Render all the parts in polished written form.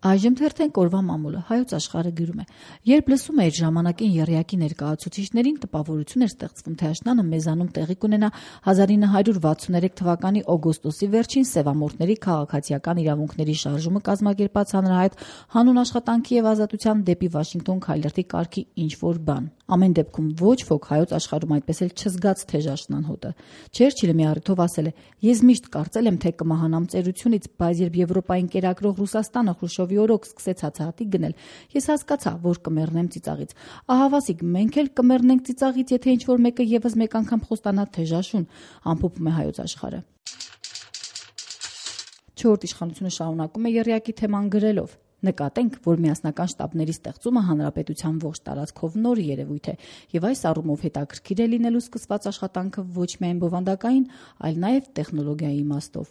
Այժմ թերթենք օրվա մամուլը հայոց աշխարհը գրում է. երբ լսում է իր ժամանակին եռյակի ներկայացուցիչներին, տպավորություն էր ստեղծվում, թե աշնանը մեզանում տեղի կունենա 1963 թվականի օգոստոսի վերջին սևամորթների քաղաքացիական իրավունքների շարժումը կազմակերպած հանրահայտ հանուն աշխատանքի եւ ազատության դեպի Վաշինգտոն քայլերթի կարգի ինչ-որ բան։ Ամեն դեպքում ոչ ոք հայոց աշխարհում այդպես էլ չզգաց թեժ աշնան հոտը։ Չերչիլը մի առիթով ասել է. «Ես միշտ կարծել եմ, թե կմահանամ ծերությունից, բայց երբ Եվրոպային կերակրող Ռուսաստանը Խրուշչովի օրոք սկսեց հացահատիկ գնել, ես հասկացա, որ կմեռնեմ ծիծաղից։ Ահա Վասիկ, մենք էլ կմեռնենք ծիծաղից, եթե ինչ-որ մեկը եւս մեկ անգամ խոստանա թեժ աշուն», ամփոփում է հայոց աշխարհը։ Չորրորդ իշխանությունը շարունակում է եռյակի թեման գրելով. «Նկատենք, որ միասնական շտաբների ստեղծումը հանրապետության ողջ տարածքով նոր երևույթ է եւ այս առումով հետաքրքիր է լինելու սկսված աշխատանքը ոչ միայն բովանդակային, այլ նաեւ տեխնոլոգիայի իմաստով»։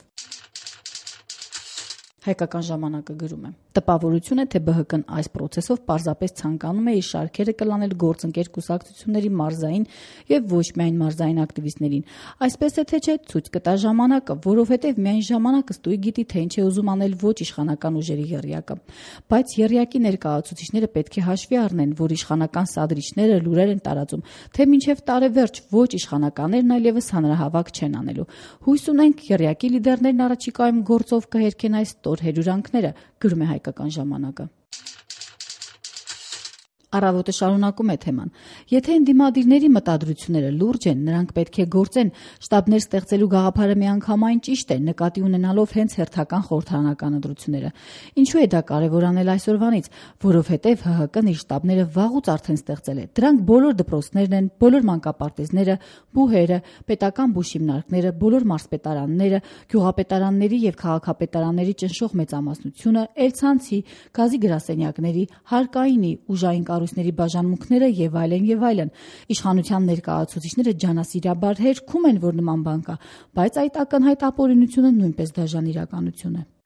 Հայկական ժամանակը գրում է. «Տպավորություն է, թե ԲՀԿ-ն այս պրոցեսով պարզապես ցանկանում է իր շարքերը կլանել գործընկեր կուսակցությունների մարզային եւ ոչ միայն մարզային ակտիվիստներին։ Այսպես է թե չէ, ցույց կտա ժամանակը, որովհետեւ միայն ժամանակը ստույգ գիտի, թե ինչ է ուզում անել ոչ իշխանական ուժերի եռյակը։ Բայց եռյակի ներկայացուցիչները պետք է հաշվի առնեն, որ իշխանական սադրիչները լուրեր են տարածում, թե մինչեւ տարեվերջ ոչ իշխանականներն այլևս հանրահավաք չեն անելու։ Հույս ունենք, եռյակի լիդերներն առաջիկայում գործով կհերքեն այս հերյուրանքները», գրում է Հայկական ժամանակը։ Առավոտը շարունակում է թեման. «Եթե ընդդիմադիրների մտադրությունները լուրջ են, նրանք պետք է գործեն։ Շտաբներ ստեղծելու գաղափարը միանգամայն ճիշտ է, նկատի ունենալով հենց հերթական խորհրդարանական ընտրությունները։ Ինչու է դա կարևոր անել այսօրվանից, որովհետև ՀՀԿ-ն իր շտաբները վաղուց արդեն ստեղծել է։ Դրանք բոլոր դպրոցներն են, բոլոր մանկապարտեզները, բուհերը, պետական բուժհիմնարկները, բոլոր մարզպետարանները, գյուղապետարանների եւ քաղաքապետարանների ճնշող մեծամասնությունը, էլցանցի, գազի գրասենյակների, հարկայինի, ուժային կառույցների բաժանմունքները եւ այլն։ Իշխանության ներկայացուցիչները ջանասիրաբար հերքում են, որ նման բան կա, բայց այդ ակնհայտ ապօրինությունը նույնպես դաժան իրականություն է»։